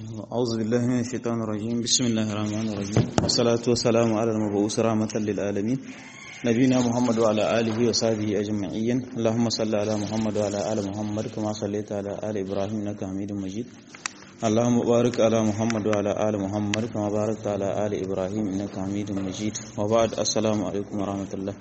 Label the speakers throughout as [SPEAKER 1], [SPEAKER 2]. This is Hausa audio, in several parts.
[SPEAKER 1] أعوذ بالله من الشيطان الرجيم بسم الله الرحمن الرحيم والصلاة والسلام على المبعوث رحمة للعالمين نبينا محمد وعلى آله وصحبه أجمعين اللهم صل على محمد وعلى آل محمد كما صليت على آل إبراهيم إنك حميد مجيد اللهم بارك على محمد وعلى آل محمد كما باركت على آل إبراهيم إنك حميد مجيد وبعد السلام عليكم ورحمة الله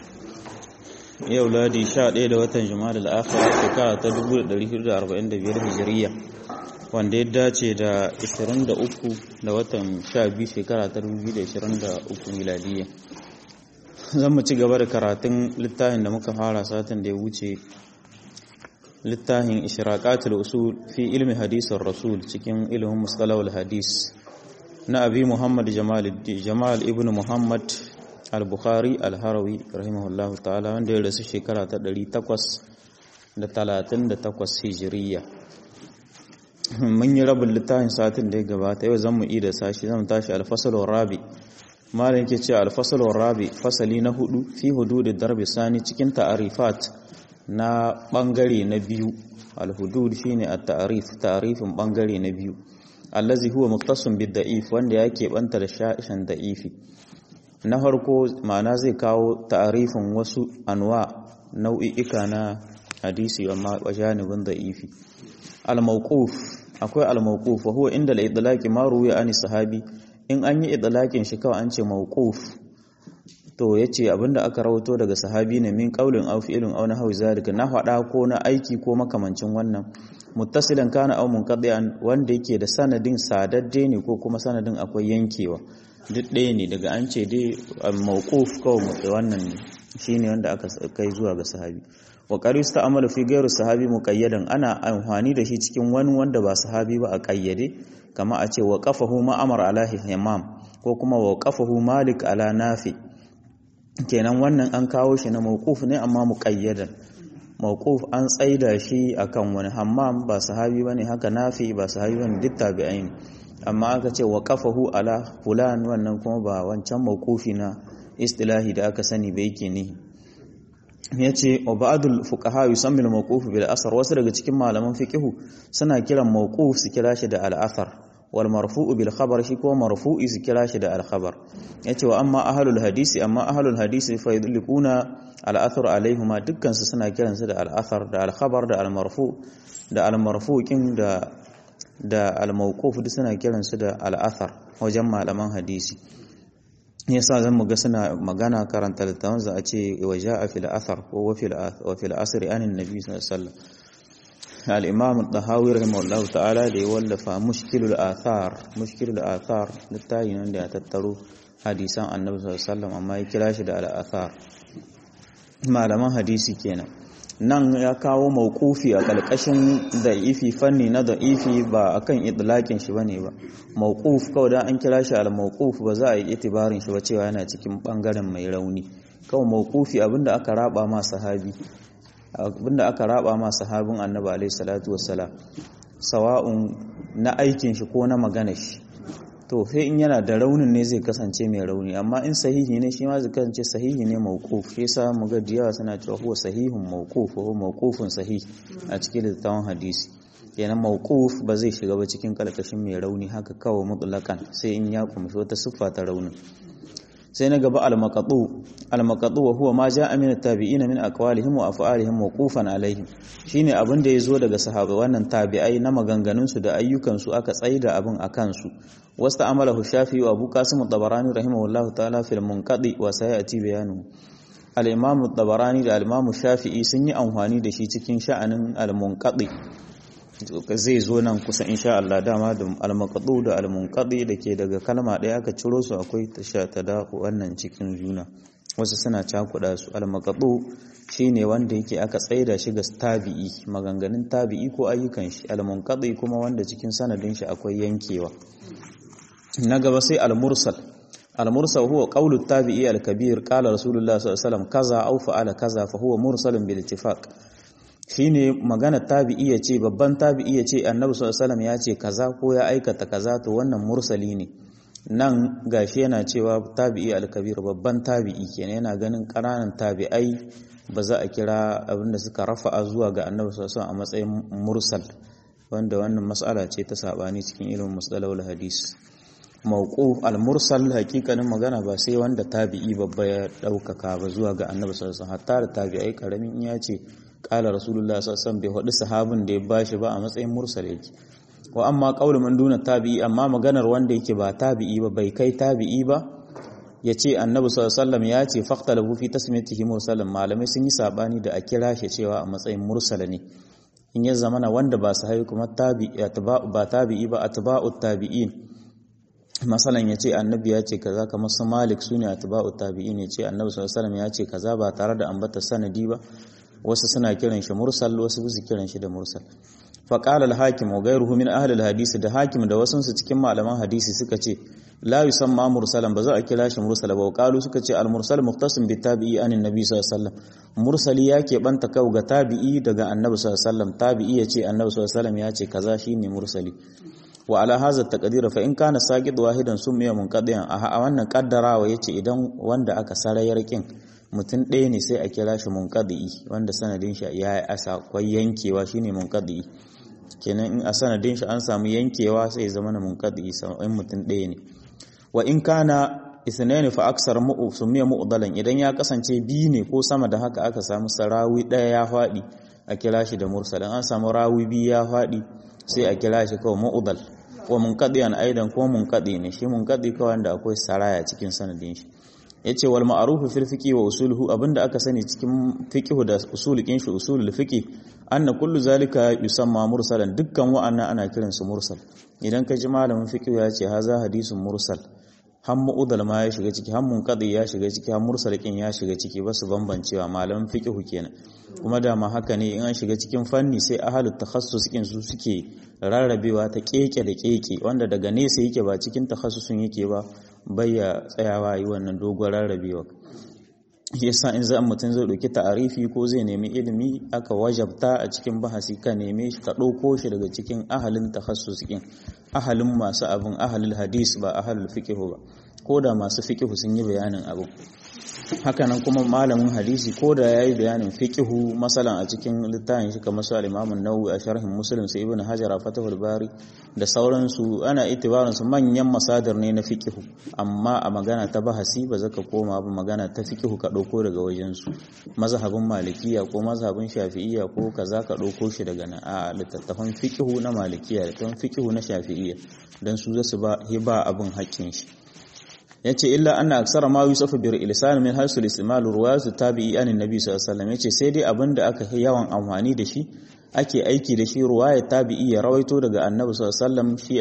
[SPEAKER 1] yau ladi 11 da watan Jumada al-Akhirah shekara ta 1445 Hijriya wanda ya dace da 23 da watan 12 shekara ta 2023 miladiyya. Zan mu ci gaba da karatun littafin da muka fara satin da ya wuce, littafin Ishraqatul Usul fi ilmi hadisir Rasul cikin ilimin mustalahul hadis na Abi Muhammad Jamal ibn Muhammad al-Bukhari al-Harawi rahimahullahu ta'ala wanda ya rasu shekara ta 838 Hijriya. Mun yi rabin littafin satin da ya gabata, yau zan mu ida sashi zan tashi al-fasalur rabi. Malam yake cewa al-fasalur rabi fasali na 4 fi hududid darbi sani cikin ta'arifat na bangare na biyu. Al-hudud shine at-ta'rif, ta'rifin bangare na biyu allazi huwa muqtasim bid-da'if wanda yake banta da sha'ishan da'ifi. Na farko ma'ana zai kawo ta'arifin wasu anwa nau'i'ika na hadisi amma wajanibin da'ifi. Al-mawquf, akwai al-mawquf wa huwa inda al-idlaqi ma ruwiya ani sahabi, in an yi idlaqin shi kawai an ce mawquf to yace abinda aka rawato daga sahabi ne min qaulin aw fi'lin aw nahwi zalika, na fada ko na aiki ko makamancin wannan, muttasilan kana aw munqadi'an wanda yake da sanadin sadadde ne ko kuma sanadin akwai yankewa, duk ɗaya ne daga an ce dai mawquf kawai wannan shine wanda aka kai zuwa ga sahabi. Wa qaris ta'amalu fi ghayri sahabi muqayyadan, ana amfani da shi cikin wani wanda ba sahabi ba a qayyade, kama a ce wa qafahu ma'amar ala himam ko kuma wa qafahu malik ala nafi. Kenan wannan an kawo shi na mawquf ne amma muqayyadan. Mawquf an tsaida shi akan wani, hammam ba sahabi bane, haka nafi ba sahabi bane, duk tabi'ai. Amma aka ce wa qafahu ala fulan wannan kuma ba wancan mawqufi na istilahi da aka sani ba yake ne. Yace wa ba'dul fuqaha yusammi al-mawquf bil asar, wasu daga cikin malaman fiqhu suna kiran mawquf su kira shi da al-athar, wal marfu'u bil khabar shi ko marfu'i su kira shi da al-khabar. Yace wa amma ahlul hadisi, amma ahlul hadisi fa yudlikuna al-athar alaihima, dukkan su suna kiran su da al-athar da al-khabar da al-marfu' da al-marfu'in da al-mawquf duk suna kiran su da al-athar wajen malaman hadisi. Yasa zan muga suna magana karanta littafin za a ce wa ja'a fil athar ko wa fil asri anin nabi sallallahu alaihi wasallam. Al-imam ad-dahawi rahimahullahu ta'ala da ya wallafa mushkilul athar littafin wanda ya tattaro hadisan annabi sallallahu alaihi wasallam amma ya kira shi da al-athar. Malaman hadisi kenan nan ya kawo mawqufi a kalkashin da'ifi, fanni na da'ifi ba akan idlaqin shi bane ba. Mawquf kawai da an kira shi al-mawquf ba za a yi itibarin shi ba cewa yana cikin bangaren mai rauni. Kawai mawqufi abinda aka raba ma sahabi, abinda aka raba ma sahabin annabi alaihi salatu wassalam, sawa'un na aikin shi ko na magana shi, to sai in yana da raunin ne zai kasance mai rauni, amma in sahihi ne shi ma zai kasance sahihi ne mawquf. Shi yasa mu ga diyawa suna cewa huwa sahihun mawquf ko mawqufun sahih a cikin littafin hadisi. Kenan mawquf ba zai shiga ba cikin kalkashin mai rauni haka kawai mutlaqan, sai in ya kumshi wata siffa ta raunin. Sai na gaba al-maqtu wa huwa ma ja'a min at-tabi'ina min aqwalihim wa af'alihim mawqufan alaihim, shine abin da yazo daga sahabbai wannan tabi'ai na maganganun su da ayyukan su aka tsaida abin akan su. Wasta amalahu Shafi'i wa Abu Qasim at-Tabarani rahimahullahu ta'ala fil munqadi wa sayati bayanu. Al-Imam at-Tabarani da al-Imam Shafi'i sun yi amfani da shi cikin sha'anin al-munqadi, zai zo nan kusa insha Allah. Dama da al-maqdu da al-munqadi dake daga kalma ɗaya aka ciro su, akwai tashatadahu wannan cikin juna, wasu suna cakuda su. Al-maqdu shine wanda yake aka tsaida shi ga tabi'i, maganganun tabi'i ko ayyukan shi. Al-munqadi kuma wanda cikin sanadin shi akwai yankewa. Na gaba sai al-mursal. Al-mursal huwa qawlu tabi'i al-kabir qala rasulullah sallallahu alaihi wasallam kaza aw fa'ala kaza fa huwa mursalun bil ittifaq. Shine magana tabi'i yace, babban tabi'i yace annabi sallallahu alaihi wasallam ya ce kaza ko ya aikata kaza, to wannan mursali ne. Nan gashi yana cewa tabi'i al-kabir babban tabi'i kenan, yana ganin ƙananan tabi'ai ba za a kira abinda suka rafa'a zuwa ga annabi sallallahu alaihi wasallam a matsayin mursal. wanda wannan mas'ala ce ta sabani cikin ilimin mustalahul hadis. Mauquf al-mursal hakikanin magana ba sai wanda tabi'i babba ya daukaka ba zuwa ga annabi sallallahu alaihi wasallam, hatta da tabi'ai karamin ya ce qala rasulullah sallallahu alaihi wasallam bai hadu sahabin da ya bashi ba a matsayin mursal yake. Wa amma qaulu man duna tabi'i, amma maganar wanda yake ba tabi'i ba bai kai tabi'i ba yace annabi sallallahu alaihi wasallam ya ce faqtalahu fi tasmiyatihi mursalan, malamai sun yi sabani da a kira shi cewa a matsayin mursala ne in ya zamana wanda ba sahabi kuma tabi'i ba tabi'i ba atba'ut tabi'in. Masalan ya ce annabi ya ce kaza, kamar su Malik sune atba'ut tabi'in, ya ce annabi sallallahu alaihi wasallam ya ce kaza ba tare da ambata sanadi ba, wasu suna kiran shi mursal wasu su kiran shi da mursal. Fa qala al-hakim wa ghayruhu min ahli al-hadisi, da hakim da wasu su cikin malaman hadisi suka ce la yusamma mursalan, ba za a kira shi mursal ba. Qalu suka ce al-mursal mukhtasim bi tabi'i anin nabi sallallahu alaihi wasallam, mursali yake banta kau ga tabi'i daga annabi sallallahu alaihi wasallam, tabi'i ya ce annabi sallallahu alaihi wasallam ya ce kaza shine mursali. Wa ala hadha taqdir fa in kana saqid wahidan summiya munqadiyan, a wannan kaddarawa yace idan wanda aka sarayar kin mutum ɗaya ne sai a kira shi munqadi, wanda sanadin shi ya yi asa kwai yankewa shine munqadi. Kenan in a sanadin shi an samu yankewa sai zama na munqadi sai mutum ɗaya ne. Wa in kana ithnain fa aksar summiya mu'dalan, idan ya kasance biyu ne ko sama da haka aka samu sarawi ɗaya ya faɗi a kira shi da mursal, an samu rawi biyu ya faɗi sai a kira shi kawai mu'dal. Wa munqadiyan aidan ko munqadi ne, shi munqadi kawai wanda akwai saraya cikin sanadin shi. Yace wal ma'rufu fil fiqhi wa usuluhu, abinda aka sani cikin fiqh da usulukin shi, usulul fiqh, anna kullu zalika yusamma mursalan, dukkan wa'annan ana kiran su mursal. Idan ka ji malamin fiqh ya ce haza hadisun mursal, har mu'dal ma ya shiga ciki, har munqadi ya shiga ciki, har mursal kin ya shiga ciki, ba su bambancewa malamin fiqh kenan. Kuma dama haka ne in an shiga cikin fanni sai ahalut takhassus kin su suke rarrabewa ta keke da keke, wanda daga nesa yake ba cikin takhassusun yake ba bayya tsayawa yi wannan dogon rarrabewa. Yasa in za mutum zai dauki ta'arifi ko zai nemi ilimi aka wajabta a cikin bahasi ka neme shi ka dauko shi daga cikin ahalin takhassus kin, ahalin masu abun, ahalul hadis ba ahalul fiqh ba, ko da masu fiqh sun yi bayanin abu. Hakanan kuma malamin hadisi ko da yayi bayanin fiqhu masalan a cikin littafin shi kamar su al-Imam an-Nawawi a sharhin Muslim, sai Ibn Hajar a Fathul Bari da sauransu, ana itibarin su manyan masadar ne na fiqhu, amma a magana ta bahasi ba zaka koma ba magana ta fiqhu ka dauko daga wajen su, mazhabin Malikiya ko mazhabin Shafi'iyya ko kaza ka dauko shi daga nan, a littattafan fiqhu na Malikiya da littattafan fiqhu na Shafi'iyya, dan su zasu ba hiba abin haƙƙin shi. Yace illa anna aksara ma yusafu bir ilsan min hasul istimal ruwayat tabi'i anin nabi sallallahu alaihi wasallam, yace sai dai abinda aka yi yawan amfani da shi ake aiki da shi ruwayat tabi'i ya rawaito daga annabi sallallahu alaihi wasallam, shi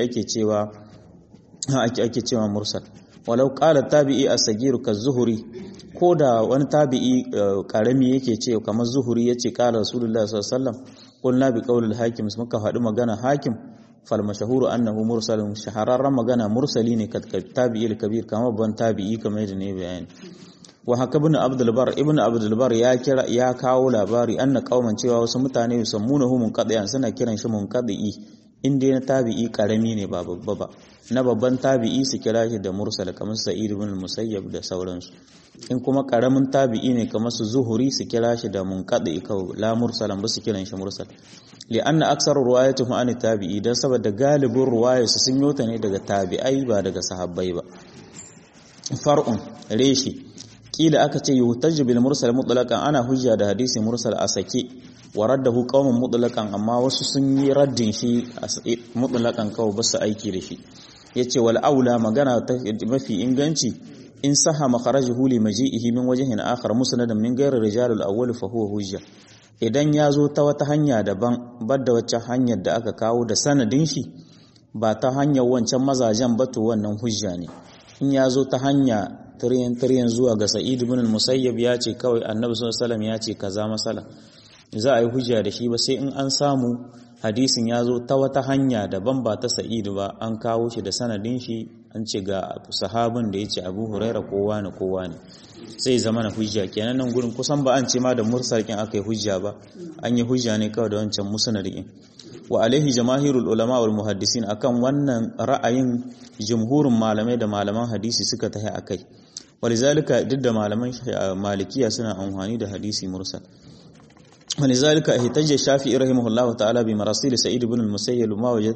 [SPEAKER 1] ake cewa mursal. Walau qala tabi'i as-sagir ka-zuhri, ko da wani tabi'i karami yake ce kamar zuhuri yace qala rasulullahi sallallahu alaihi wasallam, qulna bi qawli al-hakim, muka faɗi magana hakim, fal mashahuru annahu mursalun, shahararren magana mursali ne kat tabi'il kabir, kamar ban tabi'i kamar da ne bayani. Wa haka ibn abdul bar ya kawo labari anna qauman cewa wasu mutane yusammunahu munqadiyan, suna kiran shi munqadi inda na tabi'i karami ne ba babba ba, na babban tabi'i su kira shi da mursal kamar sa'id ibn musayyab da sauransu. In kuma karamin tabi'i ne kamar su zuhuri su kira shi da munqadi kawai, la mursalan ba su kiran shi mursal. Li'anna aksar ruwayatuhum an tabi'i, dan saboda galibin ruwayarsu sun yota ne daga tabi'ai ba daga sahabbai ba. Far'un reshi, kila aka ce yuhtaju bil mursal mutlaqan, ana hujja da hadisi mursal a sake, wa raddahu qaumun mutlaqan, amma wasu sun yi raddin shi mutlaqan kawai ba su aiki da shi. Yace wal aula, magana ta mafi inganci, in saha makharajuhu li maji'ihi min wajhin akhar musnadan min ghairi rijal al-awwal fa huwa hujja. Idan ya zo ta wata hanya daban badda wacce hanyar da aka kawo da sanadin shi ba ta hanyar wancan mazajen ba, to wannan hujja ne. In ya zo ta hanya tiryan zuwa ga Sa'id ibn al-Musayyab ya ce kawai annabi sallallahu alaihi wasallam ya ce kaza masala, za a yi hujja da shi ba sai in an samu hadisin ya zo ta wata hanya daban ba ta Sa'id ba, an kawo shi da sanadin shi, an ce ga sahabin da ya ce Abu Huraira kowa ne sai zama na hujja. Kenan nan gurin kusan ba an ce ma da mursalin aka yi hujja ba, an yi hujja ne kawai da wancan musnadin. Wa alaihi jamaahirul ulama wal muhaddisin, akan wannan ra'ayin jumhurin malamai da malaman hadisi suka tahi akai. Walizalika duk da malaman malikiya suna amfani da hadisi mursal. ولذلك احتج الشافعي رحمه الله تعالى بمراسيل سعيد بن المسيب ما وجد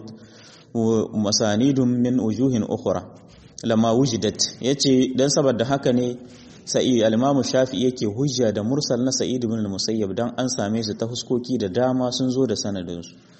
[SPEAKER 1] مسانيد من وجوه أخرى لما وجدت yace dan saboda haka ne sai al-Imam Shafi'i yake hujja da mursal na Sa'id ibn al-Musayyab dan an same su ta huskoki da dama sun zo da sanadin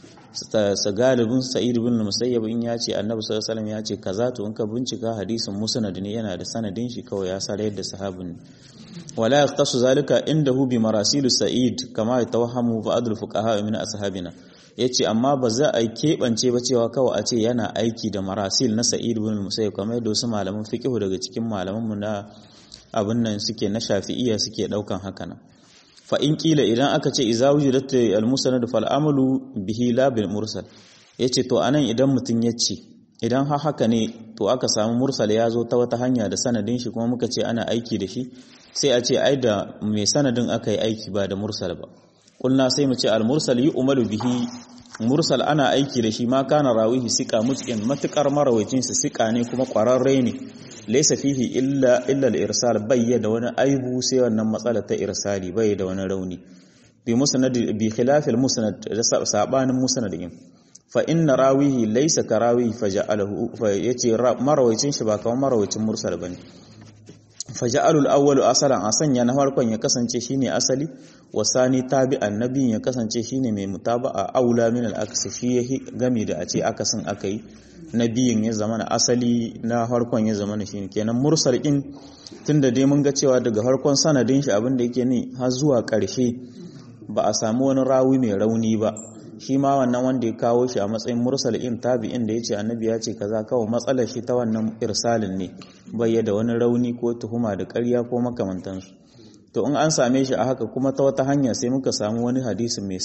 [SPEAKER 1] su galibin Sa'id ibn al-Musayyab in yace Annabi sallallahu alaihi wasallam yace kaza to in ka bincika hadisin musnad ne yana da sanadin shi kawai ya sare yadda sahabin wala yaqtasu zalika indahu bi marasil Sa'id kama yatawahhamu ba'd al-fuqaha min ashabina yace amma ba za a keɓance ba cewa kawai a ce yana aiki da marasil na Sa'id ibn al-Musayyab kamar yadda wasu malaman fiqh daga cikin malaman mu na abin nan suke na Shafi'iyya suke daukan haka nan fa in kila idan aka ce iza wujidat al-musnad fal amalu bihi la bil mursal yace to anan idan mutun yace idan haka ne to aka samu mursal ya zo ta wata hanya da sanadin shi kuma muka ce ana aiki da shi sai a ce ai da mai sanadin aka yi aiki ba da mursal ba kulna sai mu ce al-mursal yu'malu bihi mursal ana aiki da shi ma kana rawihi sika mutqin matukar marawacin sa sika ne kuma kwararre ne laysa fihi illa al-irsal bayya da wani aibu sai wannan matsala ta irsali bai da wani rauni bi musnad bi khilaf al-musnad sabanin musnadin fa inna rawihi laysa karawihi faja'alahu fa yace marawacin shi ba kamar marawacin mursal bane faja'alul awwalu asalan asanya na farkon ya kasance shine asali wasani tabi'an nabiyin ya kasance shine mai mutaba'a aula min al-aks shi yahi gami da a ce akasin akai nabiyin ya zama na asali na farkon ya zama shine kenan mursal din tunda dai mun ga cewa daga farkon sanadin shi abin da yake ne har zuwa karshe ba a samu wani rawi mai rauni ba shi ma wannan wanda ya kawo shi a matsayin mursal in tabi'in da yace annabi ya ce kaza kawai matsalar shi ta wannan irsalin ne bai da wani rauni ko tuhuma da ƙarya ko makamantansu to in an same shi a haka kuma ta wata hanya sai muka samu wani hadisi mai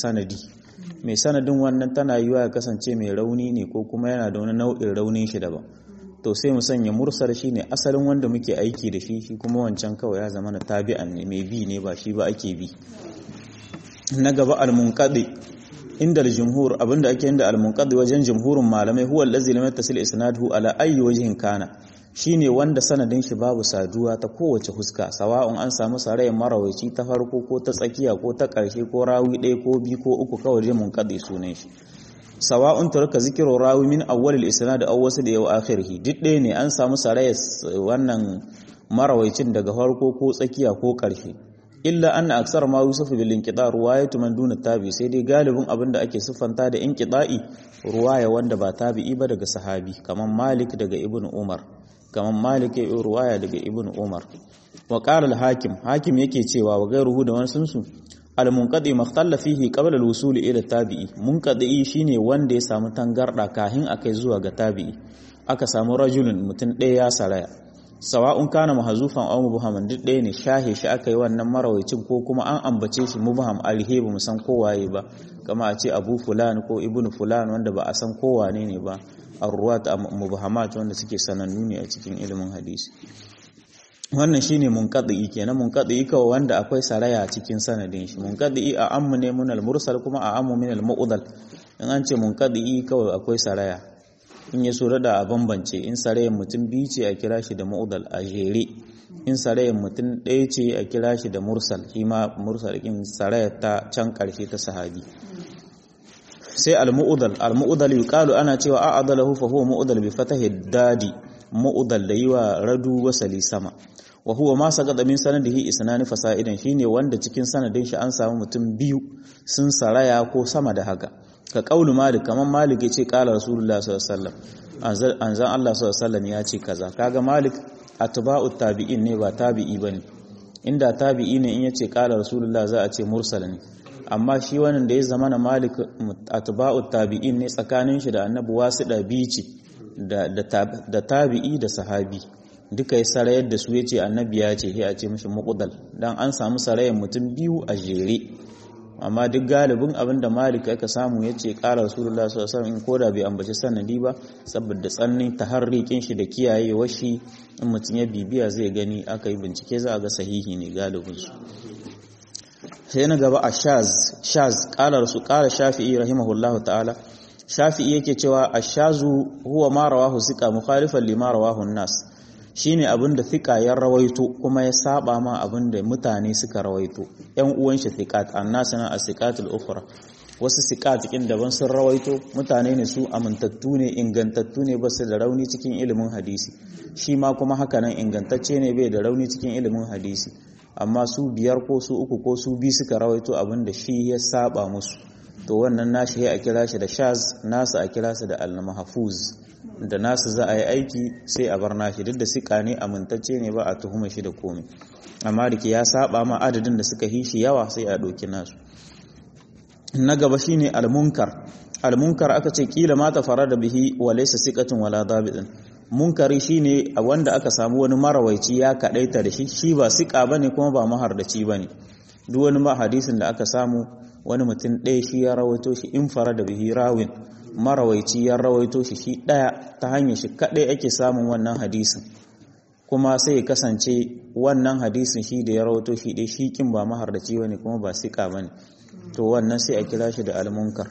[SPEAKER 1] sanadin wannan tana yiwa ya kasance mai rauni ne ko kuma yana da wani nau'in raunin shi daban to sai mu sanya mursal shine asalin wanda muke aiki da shi kuma wancan kawai ya zama na tabi'an ne mai bi ne ba shi ba ake bi na gaba al-munqadi inda al-jumhur abinda ake inda al-munqadi wajen jumhurin malamai huwa allazi lam yattasil isnaduhu ala ayyi wajhin kana shine wanda sanadin shi babu saduwa ta kowace huska sawa'un an samu sarayin marawaci ta farko ko ta tsakiya ko ta ƙarshe ko rawi ɗaya ko biyu ko uku kawai dai munqadi sunan shi sawa'un taraka zikru rawi min awwal al-isnad aw wasl ila akhirih duk ɗaya ne an samu sarayin wannan marawacin daga farko ko tsakiya ko ƙarshe illa anna aksar ma yusufu bil inqita ruwayatu man duna tabi sai dai galibin abinda ake siffanta da inqita'i ruwaya wanda ba tabi'i ba daga sahabi kaman Malik daga Ibn Umar ruwaya daga Ibn Umar wa qala al-hakim yake cewa wa gairuhu da wasun su al-munqadi makhtalla fihi qabla al-wusul ila tabi'i munqadi shine wanda ya samu tangarda kahin akai zuwa ga tabi'i aka samu rajulun mutun ɗaya ya saraya sawa'un kana mahzufan aw mubhaman duk ɗaya ne shahe shi aka yi wannan marawacin ko kuma an ambace shi mubham alhi ba mu san kowaye ba kama a ce abu fulan ko ibnu fulan wanda ba a san kowane ne ba arruwat mubhamat wanda suke sanannu ne a cikin ilimin hadisi wannan shine munqadi kenan munqadi kawai wanda akwai saraya cikin sanadin shi munqadi a ammu ne mun al-mursal kuma a ammu min al-mu'dal in an ce munqadi kawai akwai saraya in ya so da a bambance in sarayen mutum biyu ce a kira shi da mu'dal a jere in sarayen mutum ɗaya ce a kira shi da mursal shi ma mursal in sarayar ta can ƙarshe ta sahabi sai al-mu'dal yuqalu ana cewa a'adalahu fa huwa mu'dal bi fatahi dadi mu'dal da yiwa radu wasali sama wa huwa ma sagada min sanadihi isnani fasaidan shine wanda cikin sanadin shi an samu mutum biyu sun saraya ko sama da haka ka kaulu malik kaman malik yace qala rasulullah sallallahu alaihi wasallam anzan Allah sallallahu alaihi wasallam yace kaza kaga malik atba'ut tabi'in ne ba tabi'i bane inda tabi'i ne in yace qala rasulullah za a ce mursal ne amma shi wannan da ya zama na malik atba'ut tabi'in ne tsakanin shi da annabi wasida bici da tabi'i da sahabi duka ya sarayar da su yace annabi ya ce sai a ce mishi muqdal dan an samu sarayen mutum biyu a jere amma duk galibin abinda malik aka samu yace qala rasulullah sallallahu alaihi wasallam in koda bai ambaci sanadi ba saboda tsannin taharrikin shi da kiyayewar shi in mutun ya bibiya zai gani aka yi bincike za a ga sahihi ne galibin su sai na gaba ashaz qala shafi'i rahimahullahu ta'ala shafi'i yake cewa ashazu huwa ma rawahu sika mukhalifan lima rawahu an-nas shine abinda thiqa ya rawaito kuma ya saba ma abinda mutane suka rawaito ƴan uwan shi thiqat annasana as-thiqatul ukhra wasu thiqat kin daban sun rawaito mutane ne su amintattu ne ingantattu ne basu da rauni cikin ilimin hadisi shi ma kuma haka nan ingantacce ne bai da rauni cikin ilimin hadisi amma su biyar ko su uku ko su bi suka rawaito abinda shi ya saba musu to wannan nashi a kira shi da shaz nasu a kira shi da al-mahfuz da nasu za a yi aiki sai a bar nashi duk da sika ne amintacce ne ba a tuhuma shi da komai amma da ke ya saba ma adadin da suka hishi yawa sai a ɗauki nasu na gaba shine al-munkar aka ce kila ma ta fara da bihi wa laysa siqatun wala dabitin munkari shine wanda aka samu wani marawaici ya kadaita da shi ba sika bane kuma ba mahardaci bane duk wani hadisin da aka samu wani mutum ɗaya shi ya rawaito shi in fara da bihi rawin marawaici ya rawaito shi ɗaya ta hanyar shi kaɗai ake samun wannan hadisin kuma sai ya kasance wannan hadisin shi da ya rawaito shi ɗaya shi kin ba mahardaci bane kuma ba sika bane to wannan sai a kira shi da almunkar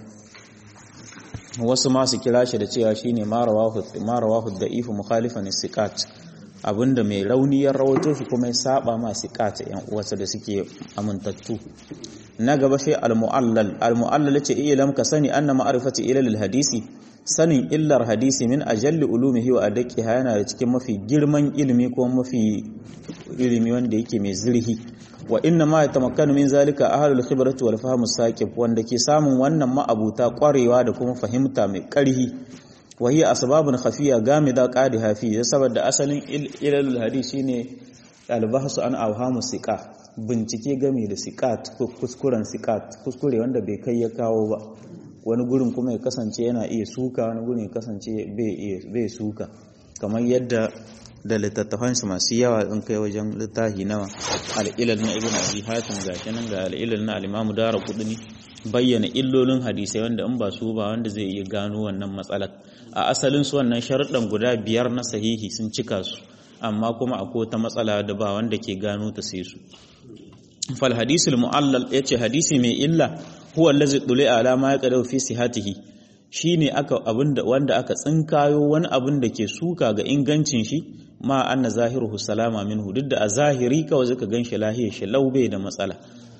[SPEAKER 1] wasu ma su kira shi da cewa shine marawahu da'ifu mukhalifan siqat abinda mai rauni ya rawaito shi kuma ya saba ma siqat yan uwarsa da suke amintattu na gaba shi al-mu'allal ce ilam ka sani anna ma'rifati ilal hadisi sanin illar hadisi min ajalli ulumihi wa adaqiha yana da cikin mafi girman ilimi ko mafi ilimi wanda yake mai zurhi wa inna ma yatamakkanu min zalika ahlul khibrati wal fahm as-saqib wanda ke samun wannan ma'abuta kwarewa da kuma fahimta mai karhi wa hiya asbabun khafiya gamida qadiha fi saboda asalin ilalul hadisi shine al-bahsu an awhamu siqa bincike game da siqat ko kuskuren siqat kuskure wanda bai kai ya kawo ba wani gurin kuma ya kasance yana iya suka wani gurin ya kasance bai suka kamar yadda da littattafansu masu yawa in kai wajen littafi nawa al'ilal na ibn abi hatim gashi nan ga al'ilal na al-imamu daraqutni bayyana illolin hadisai wanda in ba su ba wanda zai iya gano wannan matsalar a asalin su wannan sharuɗan guda 5 na sahihi sun cika su amma kuma akwai wata matsala da ba wanda ke gano ta sai su fal hadisul mu'allal yace hadisi mai illa huwa allazi duli'a ala ma yaqadu fi sihhatihi shine wanda aka tsinkayo wani abin da ke suka ga ingancin shi ma anna zahiruhu salama minhu duk da a zahiri kawai zaka ganshi lahiyar shi laube da matsala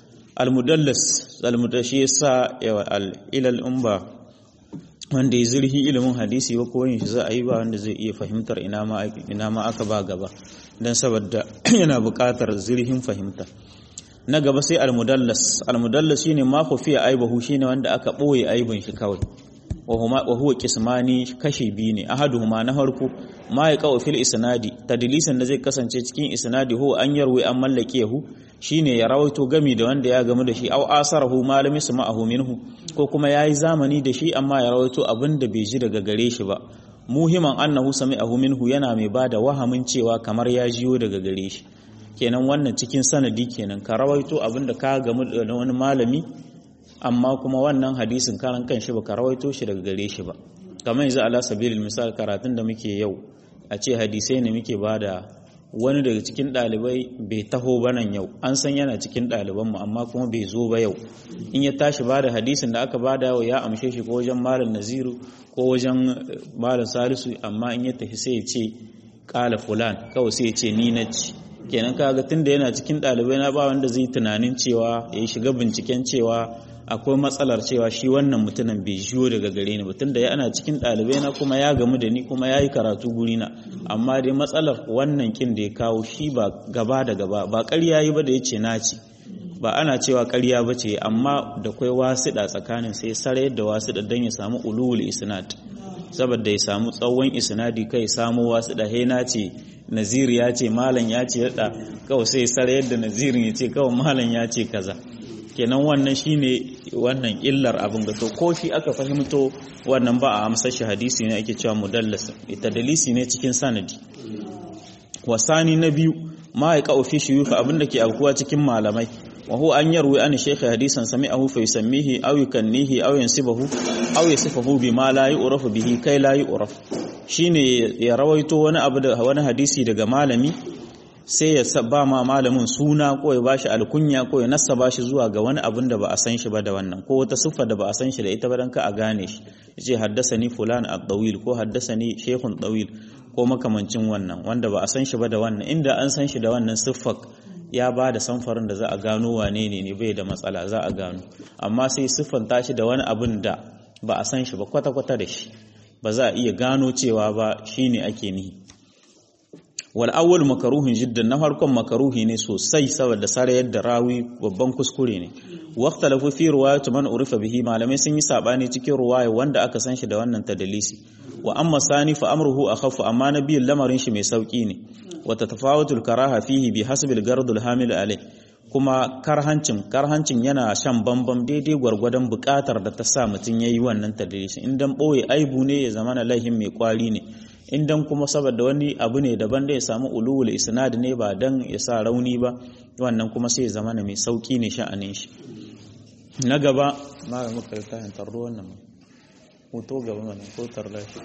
[SPEAKER 1] al-mudashi yasa ilal umba wanda ya zurhi ilimin hadisi ba ko yin shi za a yi ba wanda zai iya fahimtar ina ma aka ba gaba dan saboda yana buƙatar zurhin fahimta na gaba sai al-mudallas shine ma khufiya aibahu shine wanda aka boye aibin shi kawai wa huwa qismani kashi biyu ne ahaduhuma na farko ma ya qaw fil isnadi tadlisan da zai kasance cikin isnadi huwa an yarwi an mallakehu shine ya rawaito gami da wanda ya gamu da shi aw asarahu malami sama'ahu minhu ko kuma yayi zamani da shi amma ya rawaito abinda bai ji daga gare shi ba muhimman annahu sami'ahu minhu yana mai bada wahamin cewa kamar ya jiyo daga gare shi kenan wannan cikin sanadi kenan ka rawaito abinda ka gamu da wani malami amma kuma wannan hadisin karan kanshi baka rawaito shi daga gare shi ba kamar yanzu ala sabilil misal karatun da muke yau a ce hadisai ne muke bada wani daga cikin dalibai bai taho ba nan yau an san yana cikin daliban mu amma kuma bai zo ba yau in ya tashi bada hadisin da aka bada yau ya amshe shi ko wajen malam Naziru ko wajen malam Salisu amma in ya tafi sai ya ce qala fulan kawai sai ya ce ni naci kenan kaga tunda yana cikin dalibai na ba wanda zai tunanin cewa ya shiga binciken cewa akwai matsalar cewa shi wannan mutumin bai jiyo daga gare ni batun da ana cikin ɗalibai na kuma ya gamu da ni kuma ya yi karatu guri na amma dai matsalar wannan kin da ya kawo shi ba gaba da gaba ba ƙarya yi ba da ya ce na ci ba ana cewa ƙarya ba ce amma da kwai wasiɗa tsakanin sai sare yadda wasiɗa don ya samu ulul isnad saboda ya samu tsawon isnadi kai samu wasiɗa he na ce Naziri ya ce malam ya ce yadda kawai sai sare yadda Nazirin ya ce kawai malam ya ce kaza kenan wannan shine wannan illar abin ga to ko shi aka fahimto wannan ba a amsar shi hadisi ne ake cewa mudallas ita dalisi ne cikin sanadi wasani na biyu ma ya kawo fi shuyukh abin da ke aukuwa cikin malamai wa huwa an yarwi an shaykh hadisan sami'ahu fa yusammihi aw yukannihi aw yansibahu aw yasifahu bima la yu'rafu bihi kai la yu'raf shine ya rawaito wani abu da wani hadisi daga malami sai ya ba ma malamin suna ko ya bashi alkunya ko ya nasaba shi zuwa ga wani abin da ba a san shi ba da wannan ko wata siffa da ba a san shi da ita ba dan ka a gane shi yace haddasani fulan ad-dawil ko haddasani shaykhun dawil ko makamancin wannan wanda ba a san shi ba da wannan inda an san shi da wannan siffar ya ba da samfarin da za a gano wane ne bai da matsala za a gano amma sai siffanta shi da wani abin da ba a san shi ba kwata-kwata da shi ba za a iya gano cewa ba shine ake nihi wal awwal makruhun jiddan na farkon makruhi ne sosai saboda sarayar da rawi babban kuskure ne waqtalafu fi riwayati man urifa bihi malamai sun yi sabani cikin riwaya wanda aka san shi da wannan tadlisi wa amma sani fa amruhu akhaffu amma nabiyin lamarin shi mai sauki ne wa tatafawatul karaha fihi bi hasbil gardul hamil alai kuma karhancin yana shan bambam daidai gwargwadon bukatar da ta sa mutun yayi wannan tadlisi indan boye aibu ne ya zama na laihin mai kwari ne indan kuma saboda wani abu ne daban da ya samu ulul isnad ne ba dan ya sa rauni ba wannan kuma sai ya zama mai sauki ne sha'anin shi na gaba malamin karanta tarro wannan hoto gaba mana ko tarla shi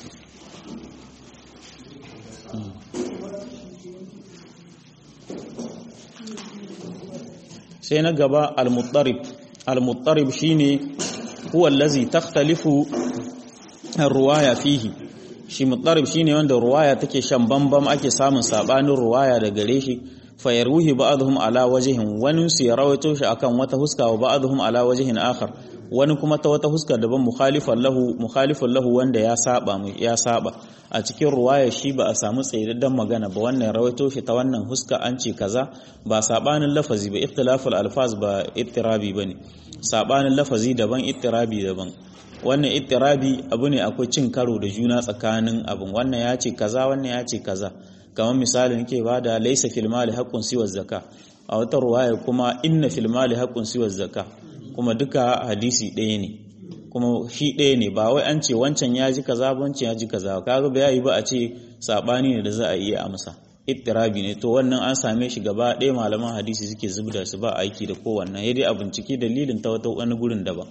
[SPEAKER 1] sai na gaba al-muttarib shine huwa allazi takhtalifu ar-ruwaya fihi shi muttarib shine wanda ruwaya take shan bambam ake samun sabanin ruwaya da gare shi fa yaruhi ba'dhum ala wajhin wani su ya rawaito shi akan wata huska wa ba'dhum ala wajhin akhar wani kuma ta wata huska daban mukhalifan lahu wanda ya saba a cikin ruwaya shi ba a samu tsayidan magana ba wannan rawaito shi ta wannan huska an ce kaza ba sabanin lafazi ba ikhtilaful alfaz ba ittirabi bane sabanin lafazi daban ittirabi daban wannan ittirabi abu ne akwai cin karo da juna tsakanin abun wannan ya ce kaza wannan ya ce kaza kamar misali nake bada laysa fil mali haqqun siwa zakka a wata ruwaya kuma inna fil mali haqqun siwa zakka kuma duka hadisi ɗaya ne kuma shi ɗaya ne ba wai an ce wancan ya ji kaza wancan ya ji kaza kaga ba yayi ba a ce sabani ne da za a iya amsa ittirabi ne to wannan an same shi gaba ɗaya malaman hadisi suke zubda su ba aiki da kowanne ya dai a bincike dalilin ta wata wani gurin daban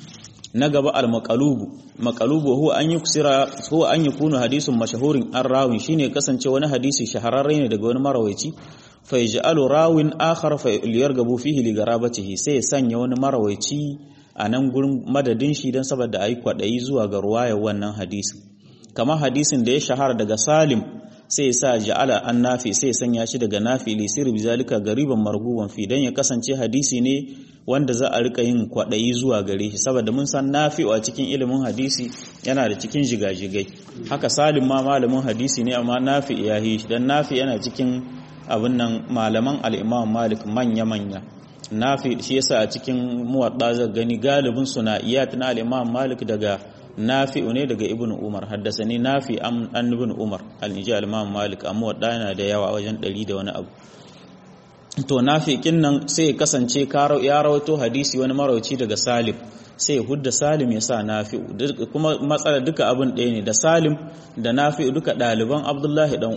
[SPEAKER 1] na gaba al-maqalubu huwa an yakuna hadisun mashhurin an rawi shine kasance wani hadisi shahararre ne daga wani marawaici fa yaj'alu rawin akhar fa yargabu fihi li garabatihi sai ya sanya wani marawaici a nan gurin madadin shi dan saboda ayi kwadayi zuwa ga ruwayar wannan hadisi kamar hadisin da ya shahara daga Salim sai ya sa ja'ala an Nafi sai ya sanya shi daga Nafi li sirri bizalika gariban marguwan fi dan ya kasance hadisi ne wanda za a rika yin kwadayi zuwa gare shi saboda mun san Nafi'u a cikin ilimin hadisi yana da cikin jigajigai haka Salim ma malamin hadisi ne amma Nafi ya yi dan Nafi yana cikin abin nan malaman al-Imam Malik manya Nafi shi yasa a cikin muwadda zaka gani galibin suna'iyat na al-Imam Malik daga Nafi'u ne daga Ibn Umar haddasani Nafi an Ibn Umar al-Ija al-Imam Malik amma wadda yana da yawa wajen 100 da wani abu to Nafi kinnan sai ya kasance ya rawaito hadisi wani marauci daga Salim sai ya hudda Salim ya sa Nafi'u kuma matsala duka abin ɗaya ne da Salim da Nafi'u duka ɗaliban Abdullahi dan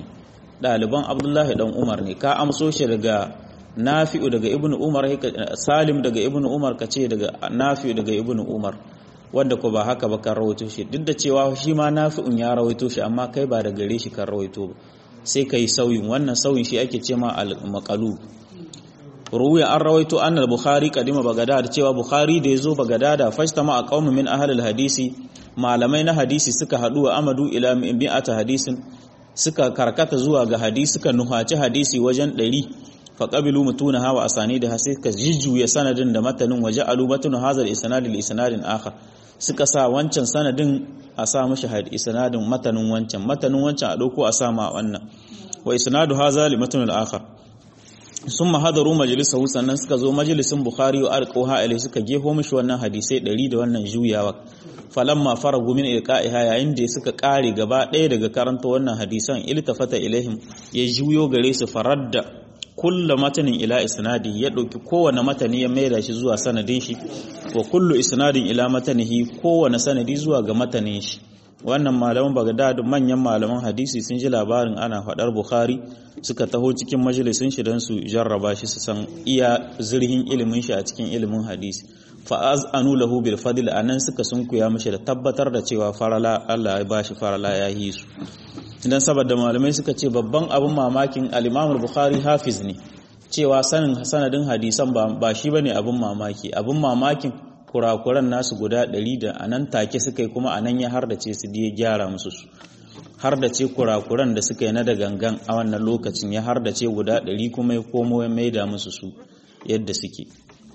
[SPEAKER 1] Umar ne ka amso shi daga Nafi'u daga Ibn Umar Salim daga Ibn Umar kace daga Nafi'u daga Ibn Umar wanda ko ba haka ba kan rawaito shi duk da cewa shi ma Nafi'un ya rawaito shi amma kai ba da gare shi kan rawaito ba sai kai sauyin wannan sauyin shi ake cewa al-maqalub ruwiya an rawaito anna al-Bukhari kadima Baghdad cewa Bukhari da yazo Baghdad fashtama a qaumin min ahli al-hadisi malamai na hadisi suka hadu wa amadu ila mi'ata hadisin suka karkata zuwa ga hadisi suka nuhaci hadisi wajen 100 faqabilu mutunaha wa asanidha sai ka jijjuya sanadin da matanin waja'alu matnu hadha al-isnad li-isnadin akhar suka sa wancan sanadin a sa mishi isnadin matanin wancan a dauko a sa ma wannan wa isnadu hadha li matn al-akhar summa hadaru majlisahu sannan suka zo majlisin Bukhari wa alqaha alai suka geho mishi wannan hadisai 100 da wannan juyawa falamma faragu min ilqa'iha yayin da suka kare gaba ɗaya daga karanta wannan hadisan iltafata ilaihim ya juyo gare su faradda kullu matanin ila isnadi ya dauki kowanne matani ya maida shi zuwa sanadin shi wa kullu isnadin ila matanihi kowanne sanadi zuwa ga matanin shi wannan malaman Baghdad manyan malaman hadisi sun ji labarin ana fadar Bukhari suka taho cikin majalisin shi dan su jarraba shi su san iya zurhin ilimin shi a cikin ilimin hadisi fa azanu lahu bil fadl anan suka sunkuya mishi da tabbatar da cewa farala Allah ya bashi farala ya yi su dan saboda malamai suka ce babban abin mamakin al-Imam al-Bukhari hafiz ne, cewa sanin sanadin hadisan ba shi bane abin mamaki. Abin mamakin kurakuran nasu guda 100 da anan take suka yi, kuma anan ya hardace su da ya gyara musu su. Hardace kurakuran da suka yi na da gangan a wannan lokacin ya hardace guda 100 kuma ya komo ya maida musu su yadda suke.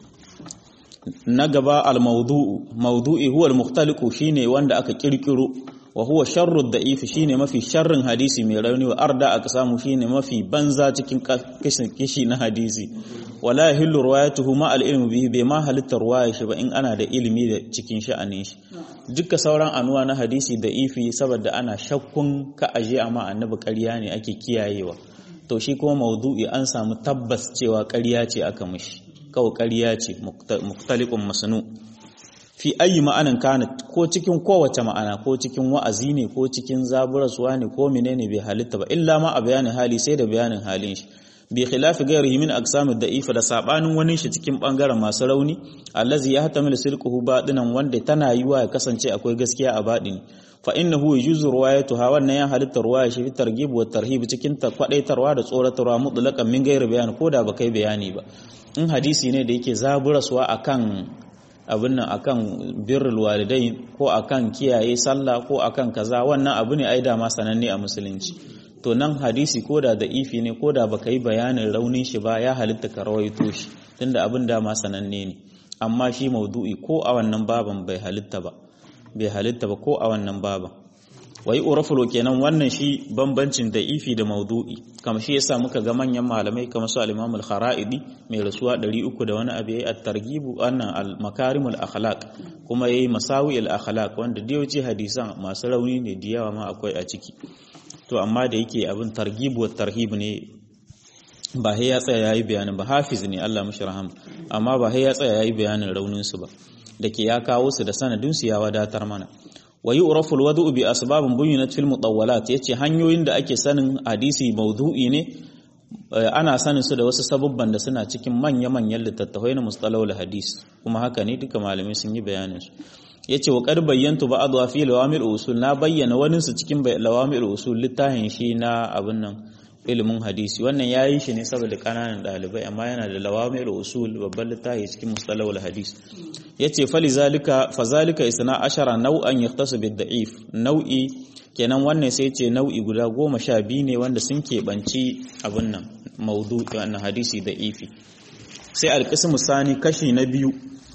[SPEAKER 1] Na gaba al-mawdu'u, mawdu'i huwa al-mukhtaliqu, shine wanda aka kirkiro, wa huwa sharru da'if, shine mafi sharrin hadisi mai rauni, wa arda aka samu shine mafi banza cikin kishi na hadisi. Wala yahillu riwayatuhu ma al-ilmi bihi, bai ma halitta ruwaya shi ba in ana da ilimi da cikin sha'anin shi. Duka sauran anuwa na hadisi da'ifi saboda ana shakkun ka aje amma annabi ƙarya ne ake kiyayewa. To shi kuma mawdu'i an samu tabbas cewa ƙarya ce aka mishi, kawai ƙarya ce, muktaliqun masnu fi ayi ma'anan kana, ko cikin kowace ma'ana, ko cikin wa'azi ne, ko cikin zaburaswa ne, ko menene bai halitta ba, illa ma a bayanin hali sai da bayanin halin shi. Bi khilafi ghairihi min aqsamid da'ifa, da sabanin wani shi cikin bangaren masu rauni, allazi yahtamilu silquhu batinan, wanda tana yiwa ya kasance akwai gaskiya a batini. Fa innahu yujuzu riwayatuha, wannan ya halitta ruwaya shi fi targhib wa tarhib, cikin kwadaitarwa da tsoratarwa mutlaqan min ghairi bayan, koda ba kai bayani ba. In hadisi ne da yake zaburaswa akan abin nan, akan birrul walidain, ko akan kiyaye sallah, ko akan kaza, wannan abu ne ai da ma sananne a musulunci. To nan hadisi koda da ifi ne, koda baka yi bayanin raunin shi ba, ya halitta ka rawaito shi tunda abin da ma sananne ne. Amma shi maudu'i ko a wannan baban bai halitta ba ko a wannan baban. Wai urafulu kenan, wannan shi bambancin da ifi da maudu'i. Kamar shi yasa muka ga manyan malamai kamar su al-Imam al-Kharaidi mai rasuwa 300 da wani abu, yayi at-targhib wannan al-makarimul akhlaq, kuma yayi masawi al-akhlaq, wanda da yawanci hadisan masu rauni ne da yawa ma akwai a ciki. To amma da yake abin targhib wa tarhib ne, ba sai ya tsaya yayi bayanin ba, hafiz ne Allah mishi rahama, amma ba sai ya tsaya yayi bayanin raunin su ba, dake ya kawo su da sanadin su ya wadatar mana. Wa yu'rafu al-wad'u bi asbabin buyyinat fil mutawwalat, yace hanyoyin da ake sanin hadisi mawdu'i ne ana sanin su da wasu sababban da suna cikin manya-manyan littattafai na mustalahul hadis, kuma haka ne duka malamai sun yi bayanin su. Yace wa qad bayyantu ba'dha fi lawamil usul, na bayyana wani su cikin lawamil usul, littafin shi na abin nan ilimin hadisi. Wannan yayi shi ne saboda kananan dalibai, amma yana da lawamil usul, babban littafi cikin mustalahul hadis. Yace falizalika fazalika 12 nau'an yahtasu bid da'if, nau'i kenan wannan sai yace nau'i guda 12 ne wanda sun kebanci abin nan maudu'i wannan hadisi da'ifi. Sai al-qismu sani, kashi na biyu,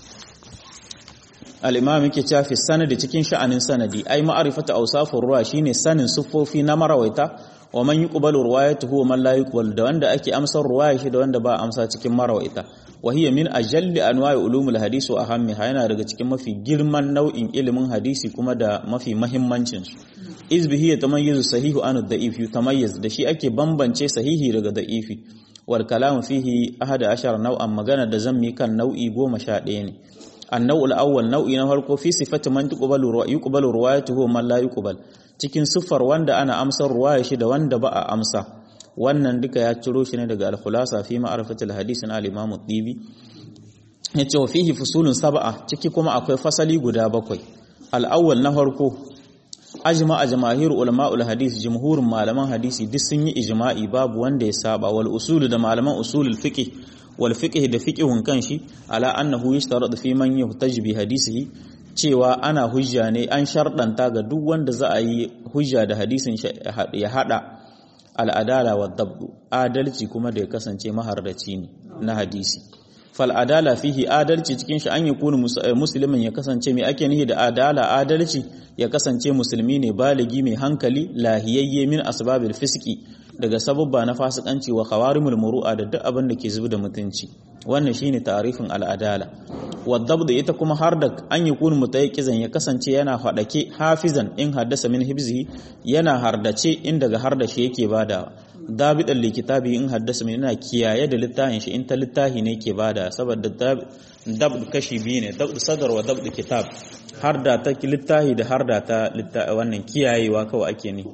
[SPEAKER 1] al-imam yake cewa fi sanadi, cikin sha'anin sanadi, ai ma'rifatu awsafur ruwa, shine sanin siffofi na marawaita, wa man yuqbalu riwayatuhu wa man la yuqbal, da wanda ake amsar ruwaya shi da wanda ba amsa cikin marawaita. Wa hiya min ajalli anwa'i ulumul hadisi wa ahammiha, yana daga cikin mafi girman nau'in ilimin hadisi kuma da mafi muhimmancin su. Izbihi yatamayyazu sahihu an ad-da'if, yutamayyiz, da shi ake bambance sahihi daga da'ifi. Wal kalamu fihi 11 nau'an, magana da zammi kan nau'i 11 ne. An-naw'ul awwal, nau'i na farko, fi sifati man yuqbalu riwayatuhu wa man la yuqbal, cikin siffar wanda ana amsar ruwaya shi da wanda ba a amsa. Wannan duka ya ciro shi ne daga al-khulasa fi ma'rifatil hadith na al-Imam at-Tibi. Yace wa fihi fusulun 7, ciki kuma akwai fasali guda 7. Al-awwal, na farko, ajma'a jamaahir ulama'ul hadith, jumhurin malaman hadisi duk sun yi ijma'i, babu wanda ya saba. Wal usul, da malaman usulul fiqh, wal fiqh da fiqhun kanshi, ala annahu yashtaradu fi man yuhtaj bi hadisihi, cewa ana hujja ne, an shardanta ga duk wanda za a yi hujja da hadisin ya hada al'adala wa dabdu, adalci kuma da ya kasance mahardaci ne na hadisi. Fal adala fihi, adalci cikin shi, an yakunu muslimin, ya kasance mai ake nihi da adala, adalci ya kasance musulmi ne baligi mai hankali, lahiyayye, min asbabil fiski, daga sababba na fasikanci, wa khawarimul muru'a, da duk abin da ke zubi da mutunci. Wannan shine ta'arifin al'adala. Wa dabd, ita kuma har da an yakunu mutayaqqizan, ya kasance yana fadake, hafizan in haddasa min hibzihi, yana hardace in daga hardashi yake bada. Dabidan likitabi, in haddasa min, yana kiyaye da littafin shi in ta littafi ne yake bada, saboda dabd kashi biyu ne, dabd sadar wa dabd kitab. Harda ta littafi da harda ta wannan kiyayewa kawai ake ne.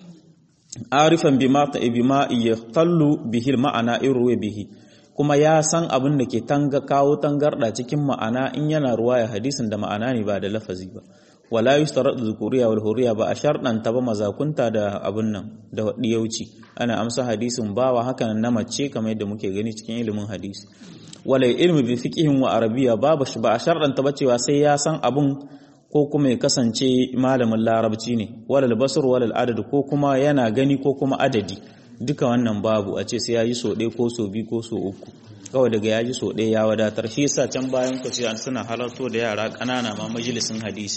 [SPEAKER 1] Arifan bima yahtallu bihi ma'ana irwe bihi, kuma ya san abin da ke kawo tangarda cikin ma'ana in yana ruwaya hadisin da ma'ana ne ba da lafazi ba. wala yustaradu dhukuriya wal huriya ba a sharɗanta ba mazakunta da abun nan da diyauci ana amsa hadisin bawa hakan na mace kamar yadda muke gani cikin ilimin hadisi wala ilmi bi fiqhin wa arabiyya ba a sharɗanta ba cewa sai ya san abun ko kuma ya kasance malamin larabci ne walal basr walal adad ko kuma yana gani ko kuma adadi duka wannan babu a ce sai ya yi so ɗaya ko so biyu ko so uku kawai daga ya ji so ɗaya ya wadatar shi yasa can bayan ku sai suna halarto da yara ƙanana ma majalisin hadisi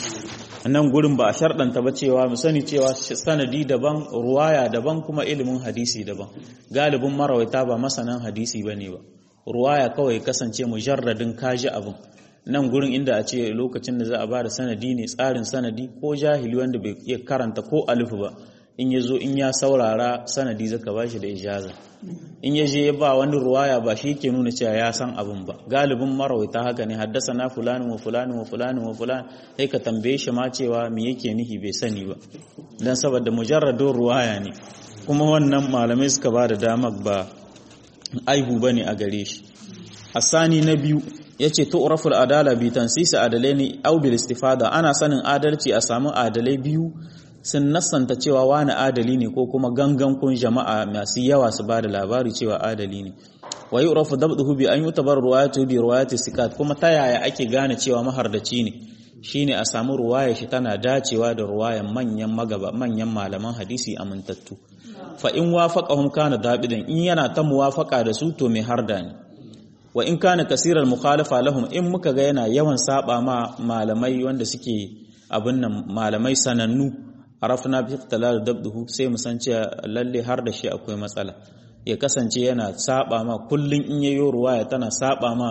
[SPEAKER 1] nan gurin ba a sharɗanta ba cewa mu sani cewa sanadi daban ruwaya daban kuma ilimin hadisi daban galibin marawaita ba masanan hadisi bane ba ruwaya kawai kasance mujarradin kaji abin nan gurin inda a ce lokacin da za a ba da sanadi ne tsarin sanadi ko jahili wanda bai iya karanta ko alifu ba in ya zo in ya saurara sanadi zaka ba shi da ijaza in ya je ba wani ruwaya ba shi ke nuna cewa ya san abin ba galibin marawaita haka ne haddasa na fulani wa fulani wa fulani wa fulani sai ka tambaye shi ma cewa me yake nihi bai sani ba dan saboda mujarradin ruwaya ne kuma wannan malamai suka ba da damar ba aibu bane a gare shi asani na biyu yace tu'raful adala bi tansisi adalaini aw bil istifada ana sanin adalci a samu adalai biyu sun nassanta cewa wani adali ne ko kuma gangan kun jama'a masu yawa su bada labari cewa adali ne wa yu'rafu dabduhu bi an yutabar riwayatu bi riwayati sikat kuma ta yaya ake gane cewa mahardaci ne shine a samu ruwaya shi tana dacewa da ruwayan manyan malaman hadisi amintattu fa in wafaqahum kana dabidan in yana ta muwafaqa da su to mai harda ne wa in kana kasiral mukhalafa lahum in muka ga yana yawan saba ma malamai wanda suke abin nan malamai sanannu arafna bi ikhtilal dabduhu sai mu san cewa lalle har da shi akwai matsala ya kasance yana saba ma kullun in yayo ruwaya tana saba ma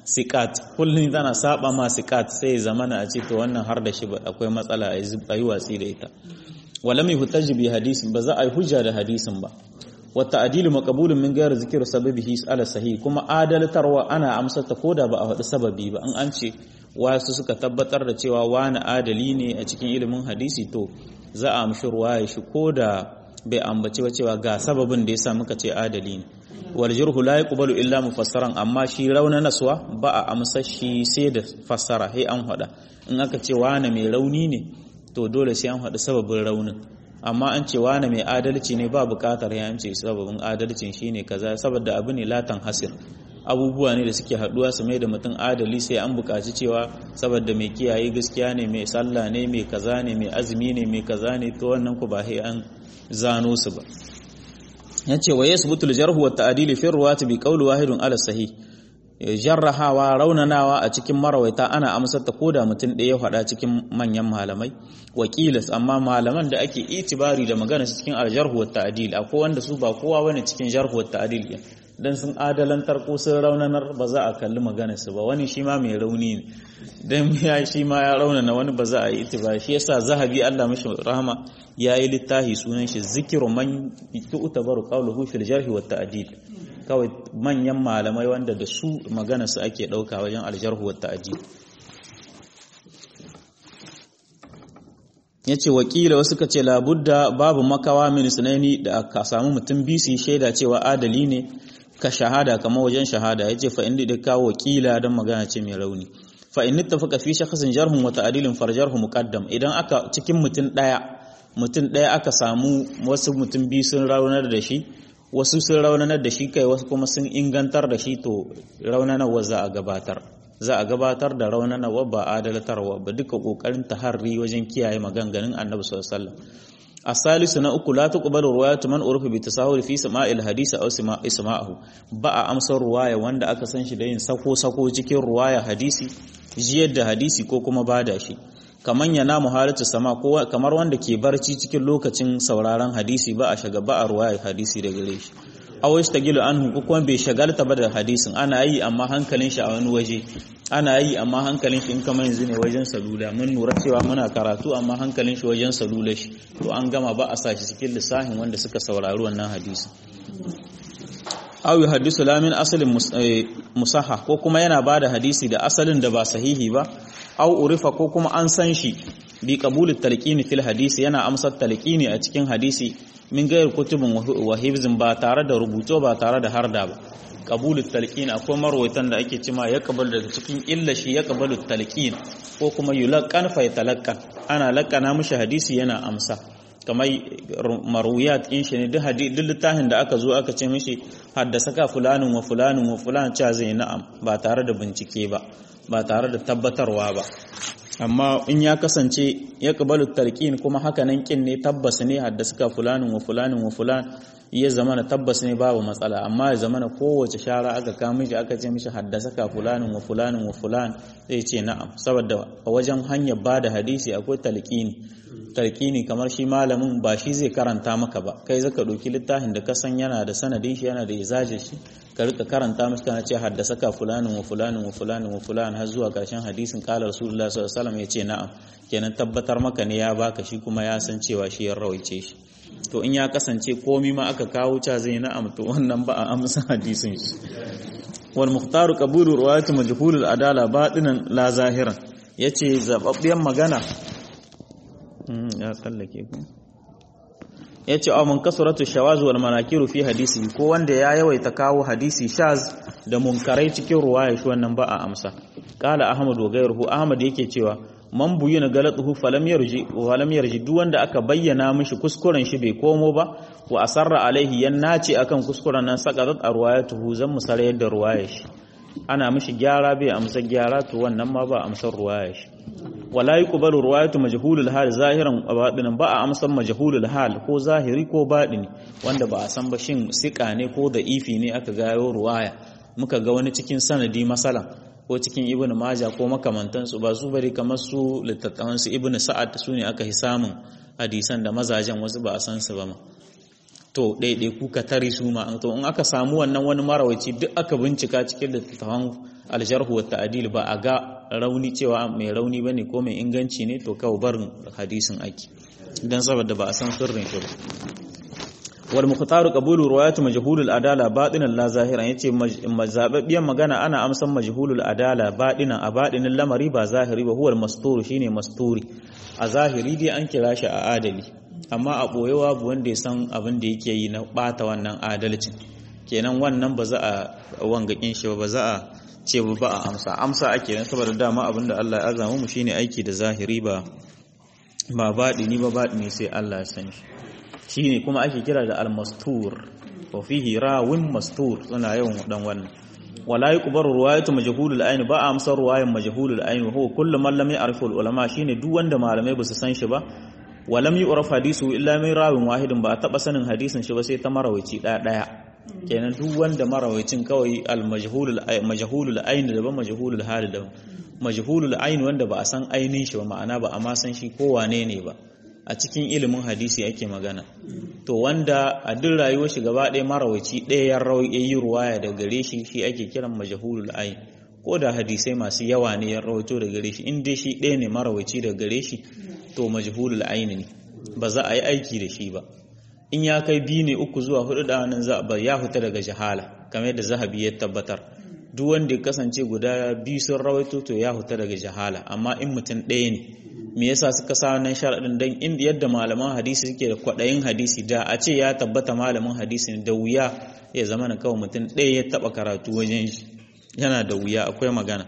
[SPEAKER 1] siqat kullun tana saba ma siqat sai zamana a ce to wannan har da shi akwai matsala ayi watsi da ita walam yuhtaj bi hadisin ba za a yi hujja da hadisin ba wa ta'dilu maqbulun min ghairi zikri sababihi ala sahih kuma adaltarwa ana amsata koda ba a faɗi sababi ba in an ce wasu suka tabbatar da cewa wani adali ne a cikin ilimin hadisi to za a amshi ruwaya shi koda bai ambaci cewa ga sababin da yasa muka ce adali ne wal jarhu la yaqbalu illa mufassaran amma shi rauna naswa ba a amsa shi sai da fassara sai an faɗa in aka ce wani mai rauni ne to dole sai an faɗi sababin raunin amma an ce wani mai adalci ne ba buƙatar ya ce sababin adalcin shine kaza saboda abu ne latan hasir abubuwa ne da suke haduwa su mai da mutum adali sai an buƙaci cewa saboda mai kiyaye gaskiya ne mai sallah ne mai kaza ne mai azumi ne mai kaza ne to wannan ku ba sai an zano su ba yace wa yasbutul jarhu wa ta'dil fi ruwati bi qawli wahidun ala sahih jarrahawa raunanawa a cikin marawaita ana amsar ta koda mutum ɗaya ya faɗa cikin manyan malamai wakilas amma malaman da ake itibari da magana su cikin aljarhu wa ta'dil akwai wanda su ba kowa bane cikin jarhu wa ta'dil dan sun adalantar ko sun raunanar ba za a kalli magana su ba wani shi ma mai rauni ne dan ya shi ma ya raunana wani ba za a yi itibari shi yasa zahabi Allah mishi rahama yayi littafi sunan shi zikru man tu'tabaru qawluhu fil jarhi wa ta'dil kawai manyan malamai wanda da su magana su ake dauka wajen aljarhu wa ta'dil yace wakila wasu kace labudda babu makawa min sunaini da aka samu mutum bisi shaida cewa adali ne ka shahada kamar wajen shahada yace fa inda da kawo wakila dan magana ce mai rauni fa in ittafaqa fi shakhsin jarhun wa ta'dilin farjarhu muqaddam idan aka cikin mutum daya aka samu wasu mutum biyu sun raunar da shi wasu sun raunanar da shi kai wasu kuma sun ingantar da shi to raunanarwa za a gabatar da raunanarwa ba adalatarwa ba duka kokarin taharri wajen kiyaye maganganun Annabi sallallahu alaihi wasallam asalisu na uku la tuqbalu riwayatu man urfa bi tasahul fi sama'il hadisi aw isma'ahu ba a amsar ruwaya wanda aka san shi da yin sako cikin ruwaya hadisi jiyar da hadisi ko kuma bada shi kaman yana muhalatu sama ko kamar wanda ke barci cikin lokacin sauraron hadisi ba a ruwaya hadisi da gare shi awai stagilu anhu ko kuma bai shagalta ba da hadisin ana yi amma hankalin shi a wani waje ana yi amma hankalin shi in kamar yanzu ne wajen salula mun lura cewa muna karatu amma hankalin shi wajen salula shi to an gama ba a sa shi cikin lissahin wanda suka saurari wannan hadisi aw yuhaddisu la min asalin musahha ko kuma yana bada hadisi da asalin da ba sahihi ba au urifa ko kuma an san shi bi qabulut talqini fil hadisi yana amsar talqini a cikin hadisi min gayar kutubin wa hifzin ba tare da rubuto ba tare da harda ba. Qabulut talqin akwai marwaitan da ake cima ya qabal daga cikin illa shi ya qabalut talqin ko kuma yulqan fa yatalaqan ana laqana mishi hadisi yana amsa kamar marwiyat in shi ne duk littafin da aka zo aka ce mishi haddasaka fulanin wa fulanin wa fulan cha zai na'am ba tare da bincike ba tare da tabbatarwa ba. amma in ya kasance ya qabalu talqin kuma haka nan kin ne tabbas ne haddasaka fulanin wa fulanin wa fulan ya zamana tabbas ne babu matsala. amma ya zamana kowace shara aka kawo mishi aka ce mishi haddasaka fulanin wa fulanin wa fulan zai ce na'am saboda a wajen hanyar bada hadisi akwai talqini kamar shi malamin ba shi zai karanta maka ba, kai zaka ɗauki littafin da ka san yana da sanadin shi yana da izajin shi ka rika karanta mishi kana ce haddasaka fulanin wa fulanin wa fulanin wa fulan har zuwa ƙarshen hadisin qala rasulullah sallallahu alaihi wasallam yace na'am, kenan tabbatar maka ne ya baka shi kuma ya san cewa shi ya rawaice shi. to in ya kasance komi ma aka kawo ca zai na'am to wannan ba a amsa hadisin shi. wal mukhtaru qabulu riwayat majhul al adala batinan la zahiran yace zababbiyan magana ya tsallake ku yace aw man kasratu shawaz wal manakiru fi hadisi ko wanda ya yawaita kawo hadisi shaz da munkarai cikin ruwaya shi wannan ba a amsa. qala ahmad wa ghayruhu ahmad yake cewa man buyina galatuhu falam yarji duk wanda aka bayyana mishi kuskuren shi bai komo ba wa asarra alaihi yan nace akan kuskuren nan saqatat arwayatuhu zan musarayar da ruwaya shi ana mishi gyara bai amsa gyara to wannan ma ba amsar ruwaya shi. wala yuqbalu ruwayatu majhulul hal zahiran wa batinan ba a amsan majhulul hal ko zahiri ko batini wanda ba a san ba shin sika ne ko da ifi ne aka gayo ruwaya muka ga wani cikin sanadi masalan ko cikin ibnu majah ko makamantansu ba su bari kamar su littattafan su ibnu sa'ad su ne aka hisamin hadisan da mazajen wasu ba a san su ba ma to daidai ku ka tare su ma to in aka samu wannan wani marawaci duk aka bincika cikin littattafan al-jarh wa ta'dil ba a ga rauni cewa mai rauni bane ko mai inganci ne to kawai barin hadisin ake dan saboda ba a san sirrin shi ba. wal mukhtaru qabulu riwayat majhulul adala batinan la zahiran yace mazababbiyan magana ana amsan majhulul adala batinan a batinin lamari ba zahiri ba huwal mastur shine masturi a zahiri dai an kira shi a adali amma a boyewa bu wanda ya san abin da yake yi na bata wannan adalcin kenan wannan ba za a wangakin shi ba za a ce ba a amsa ake nan saboda dama abin da Allah ya azama mu shine aiki da zahiri ba batini ba batini sai Allah ya san shi shine kuma ake kira da al-mastur wa fihi rawin mastur suna yawan dan wannan. wala yuqbaru riwayatu majhulul ayn ba amsar riwayan majhulul ayn huwa kullu man lam ya'rifu al-ulama shine duk wanda malamai ba su san shi ba walam yu'raf hadisu illa min rawin wahidin ba a taba sanin hadisin shi ba sai ta marawaci daya kenan duk wanda marawacin kawai al-majhulul ayn da ba majhulul hal da majhulul ayn wanda ba a san ainin shi ba ma'ana ba a ma san shi ko wane ne ba a cikin ilimin hadisi ake magana to wanda a duk rayuwar shi gaba ɗaya marawaci ɗaya ya yi ruwaya da gare shi shi ake kiran majhulul ayn ko da hadisai masu yawa ne ya rawaito da gare shi in dai shi ɗaya ne marawaci da gare shi to majhulul ayn ne ba za a yi aiki da shi ba. in ya kai 2 ne 3 zuwa 4 da nan za a ya huta daga jahala kamar yadda zahabi ya tabbatar duk wanda ya kasance guda 2 sun rawaito to ya huta daga jahala. amma in mutum ɗaya ne me yasa suka sa wannan sharadin dan inda yadda malaman hadisi suke da kwadayin hadisi da a ce ya tabbata malamin hadisi ne da wuya ya zama na kawai mutum ɗaya ya taba karatu wajen shi yana da wuya akwai magana.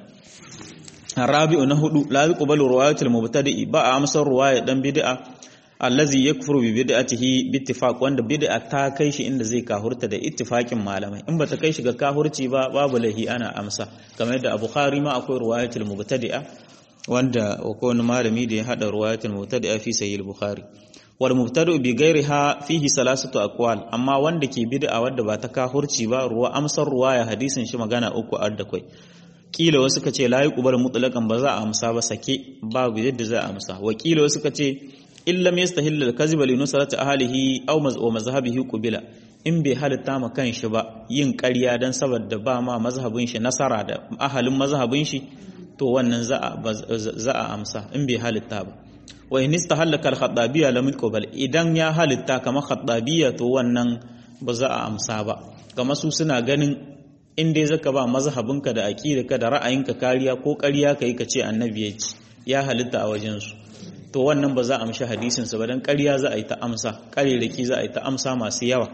[SPEAKER 1] Rabi'u na 4 la yuqbalu riwayatul mubtadi ba a amsar riwaya dan bid'a allazi yakfuru bi bid'atihi bi ittifaq wanda bid'a ta kai shi inda zai kahurta da ittifaqin malamai in bata kai shi ga kahurci ba babu lahi ana amsa kamar yadda a Bukhari ma akwai riwayatul mubtadi'a wanda ko wani malami da ya hada riwayatul mubtadi'a fi sahih al-Bukhari. wal mubtadi'u bi ghairiha fihi salasatu aqwal amma wanda ke bid'a wanda ba ta kahurci ba amsar ruwaya hadisin shi magana uku adda kai kila wasu kace la yuqbalu mutlaqan ba za a amsa ba sake babu yadda za a amsa wakila wasu kace illam yastahil al-kadhib li nusrati ahlihi aw mazhabihi qubila in bai halitta ma kanshi ba yin ƙarya dan saboda ba ma mazhabin shi nasara da ahalin mazhabin shi to wannan za a amsa in bai halitta ba. wa in istahallaka al-khattabiyya lam yuqbal idan ya halitta kamar khattabiyya to wannan ba za a amsa ba kamar su suna ganin in dai zaka ba mazhabinka da aqidarka da ra'ayinka kariya ko ƙarya kai ka ce annabi ya ce ya halitta a wajen su to wannan ba za a amshi hadisin sa ba dan ƙarya za a yi ta amsa ƙarerake za a yi ta amsa masu yawa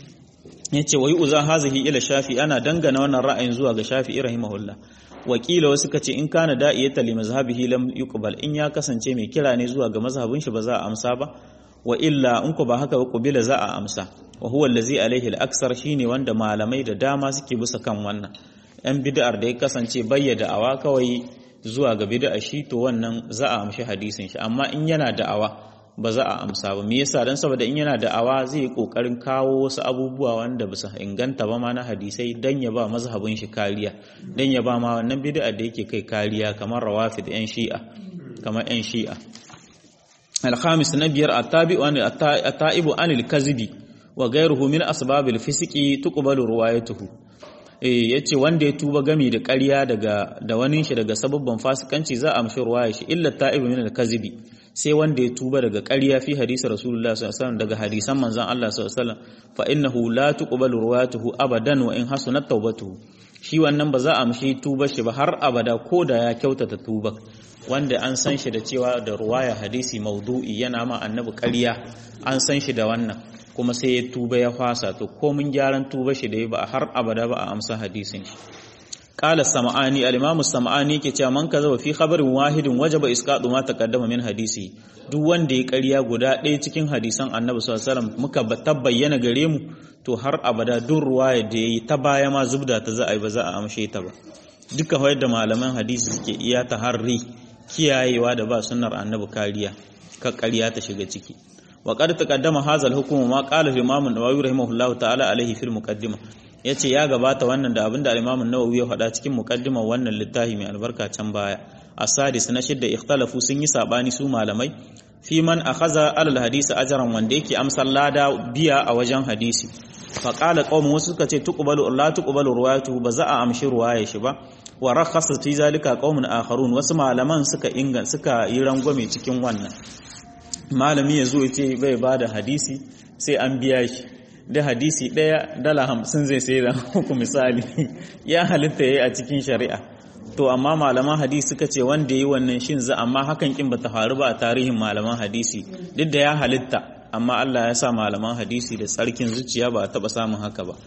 [SPEAKER 1] yace wai uza hazihi ila shafi ana dangana wannan ra'ayin zuwa ga shafi'i rahimahullah wakila wasu kace in kana da'iyata li mazhabihi lam yuqbal in ya kasance mai kira ne zuwa ga mazhabin shi ba za a amsa ba wa illa in ko ba haka ba kubila za a amsa wa huwa allazi alaihi al-aksar shine wanda malamai da dama suke bisa kan wannan yan bid'ar da ya kasance bayyana da'awa kawai zuwa ga bid'a shi to wannan za a amshi hadisin shi amma in yana da'awa ba za a amsa ba me yasa dan saboda in yana da'awa zai yi kokarin kawo wasu abubuwa wanda ba su inganta ba ma na hadisai dan ya ba mazhabin shi kariya dan ya ba ma wannan bid'a da yake kai kariya kamar rawafid yan shi'a kamar yan shi'a al-khamis na biyar at-tabi'u at-ta'ibu anil kazibi wa ghayruhu min asbabil fisqi tuqbalu riwayatuhu yace wanda ya tuba gami da ƙarya da wani shi daga sababban fasikanci za a amshi ruwaya shi illa ta'ibu min al-kazibi sai wanda ya tuba daga ƙarya fi hadisi rasulullah sallallahu alaihi wasallam daga hadisan manzon Allah sallallahu alaihi wasallam fa innahu la tuqbalu riwayatuhu abadan wa in hasunat tawbatuhu shi wannan ba za a amshi tuba shi ba har abada ko da ya kyautata tuba wanda an san shi da cewa da ruwaya hadisi maudu'i yana ma annabi ƙarya an san shi da wannan kuma sai ya tuba ya fasa to komin gyaran tuba shi da ya ba har abada ba a amsa hadisin shi qala sam'ani al-imam sam'ani yake cewa man kaza fi khabarin wahidin wajaba isqatu ma taqaddama min hadisi duk wanda ya ƙarya guda ɗaya cikin hadisan annabi sallallahu alaihi wasallam muka tabbayyana gare mu to har abada duk ruwaya da yayi ta baya ma zubda ta za a yi ba za a amshe ta ba duka wayar da malaman hadisi suke iya taharri kiyayewa da ba sunnar annabi kariya ka ƙarya ta shiga ciki wa qad taqaddama hadha al-hukm ma qala al-imam an-nawawi rahimahullahu ta'ala alayhi fil muqaddimah yace ya gabata wannan da abinda al-imam an-nawawi ya faɗa cikin muqaddimar wannan littafi mai albarka can baya as-sadis na shidda ikhtalafu sun yi sabani su malamai fi man akhadha al-hadisi ajran wanda yake amsar lada biya a wajen hadisi fa qala qaumun wasu suka ce tuqbalu la tuqbalu riwayatu ba za a amshi ruwaya shi ba wa rakhasa fi zalika qaumun akharun wasu malaman suka yi rangwame cikin wannan malami yazo yace bai bada hadisi sai an biya shi da hadisi daya $50 zai sai da ku misali ya halitta yayi a cikin shari'a to amma malaman hadisi suka ce wanda yayi wannan shin za amma hakan kin bata faru ba a tarihin malaman hadisi duk da ya halitta amma Allah ya sa malaman hadisi da tsarkin zuciya ba a taba samun haka ba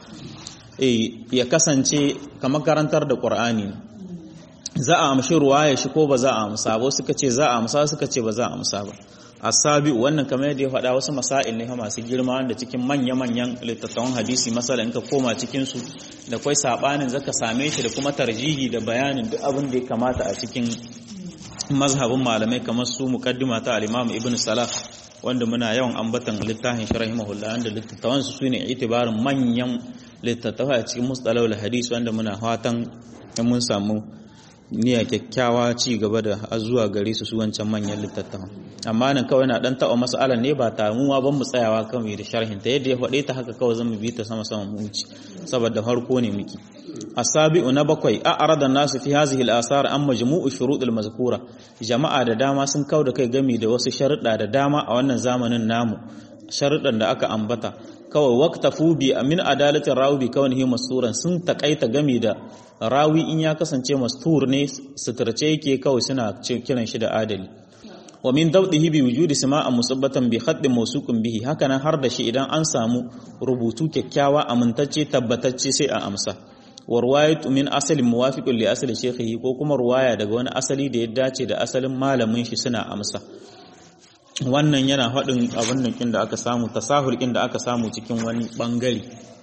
[SPEAKER 1] ya kasance kamar karantar da Qur'ani za a amshi ruwaya shi ko ba za a amsa ba suka ce za a amsa suka ce ba za a amsa ba asabi wannan kamar yadda ya faɗa wasu masail ne masu girma wanda cikin manya-manyan littattafan hadisi masala in ka koma cikin su da kai sabanin zaka same shi da kuma tarjihi da bayanin duk abin da ya kamata a cikin mazhabin malamai kamar su muqaddima ta al-Imam Ibn Salah wanda muna yawan ambatan littafin shi rahimahullah wanda littattafan su sune itibarin manyan littattafai a cikin mustalahul hadis wanda muna fatan mun samu niyya kyakkyawa ci gaba da zuwa gare su wancan manyan littattafan amma nan kawai na dan taɓa mas'alan ne ba ta mu ban mu tsayawa kan da sharhin ta yadda ya faɗe ta haka kawai zan mu bi ta sama sama mu wuce saboda farko ne miki asabi'u na bakwai a'rada nasu fi hadhihi al-asar an majmu'u shurut al-mazkura jama'a da dama sun kauda kai gami da wasu sharuɗa da dama a wannan zamanin namu sharuɗan da aka ambata kawai waqtafu bi min adalatin rawi bi kawnihi masuran sun takaita gami da rawi in ya kasance mastur ne suturce yake kawai suna kiran shi da adali wa min dawdihi bi wujudi sama'an musabbatan bi khaddin mawsuqin bihi hakanan har da shi idan an samu rubutu kyakkyawa amintacce tabbatacce sai a amsa wa riwayatu min asalin muwafiqun li asli shaykhihi ko kuma riwaya daga wani asali da ya dace da asalin malamin shi suna amsa wannan yana faɗin abin nan da aka samu tasahul da aka samu cikin wani bangare